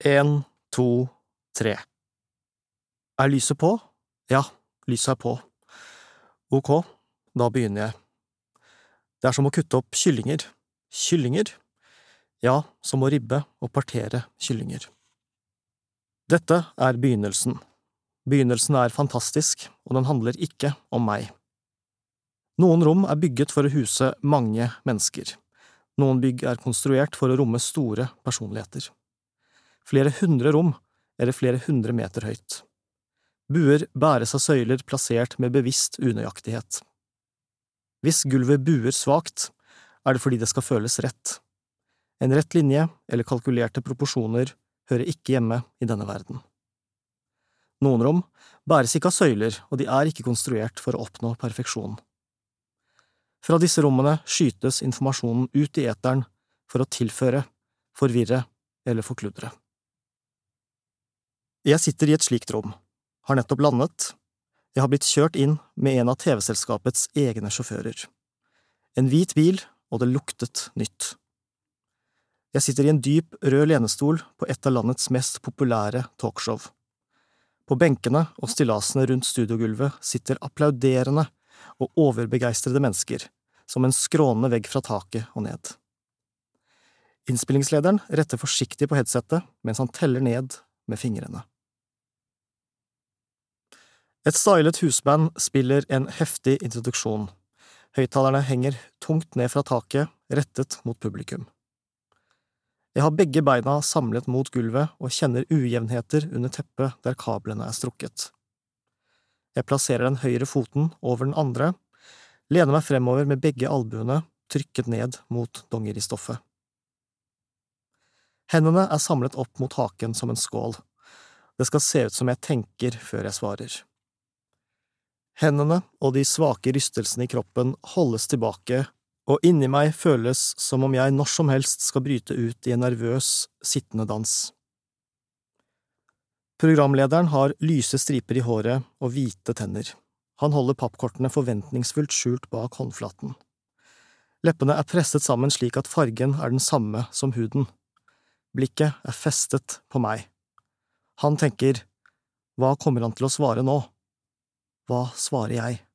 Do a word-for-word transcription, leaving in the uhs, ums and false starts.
En, to, tre. Er lyset på? Ja, lyset er på. Ok, da begynner jeg. Det er som å kutte opp kyllinger. Kyllinger? Ja, som å ribbe og partere kyllinger. Dette er begynnelsen. Begynnelsen er fantastisk, og den handler ikke om meg. Noen rom er bygget for å huse mange mennesker. Noen bygg er konstruert for å romme store personligheter. Flere hundre rom, eller flere hundre meter høyt. Buer bæres av søyler plassert med bevisst unøyaktighet. Hvis gulvet buer svakt, er det fordi det skal føles rett. En rett linje eller kalkulerte proporsjoner hører ikke hjemme i denne verden. Noen rom bæres ikke av søyler, og de er ikke konstruert for å oppnå perfeksjon. Fra disse rommene skytes informasjonen ut i eteren for å tilføre, forvirre eller forkludre. Jeg sitter i et slikt rom, har nettopp landet, jeg har blitt kjørt inn med en av T V-selskapets egne sjåfører. En hvit bil, og det luktet nytt. Jeg sitter i en dyp, rød lenestol på et av landets mest populære talkshow. På benkene og stillasene rundt studiogulvet sitter applauderende og overbegeistrede mennesker, som en skrånende vegg fra taket og ned. Innspillingslederen retter forsiktig på headsetet mens han teller ned med fingrene. Et stylet husband spiller en heftig introduksjon. Høyttalerne henger tungt ned fra taket, rettet mot publikum. Jeg har begge beina samlet mot gulvet og kjenner ujevnheter under teppet der kablene er strukket. Jeg plasserer den høyre foten over den andre, lener meg fremover med begge albuene trykket ned mot dongeristoffet. Hendene er samlet opp mot haken som en skål. Det skal se ut som jeg tenker før jeg svarer. Hendene og de svake rystelsene i kroppen holdes tilbake, og inni meg føles som om jeg når som helst skal bryte ut i en nervøs, sittende dans. Programlederen har lyse striper i håret og hvite tenner. Han holder pappkortene forventningsfullt skjult bak håndflaten. Leppene er presset sammen slik at fargen er den samme som huden. Blikket er festet på meg. Han tenker, hva kommer han til å svare nå? Hva svarer jeg?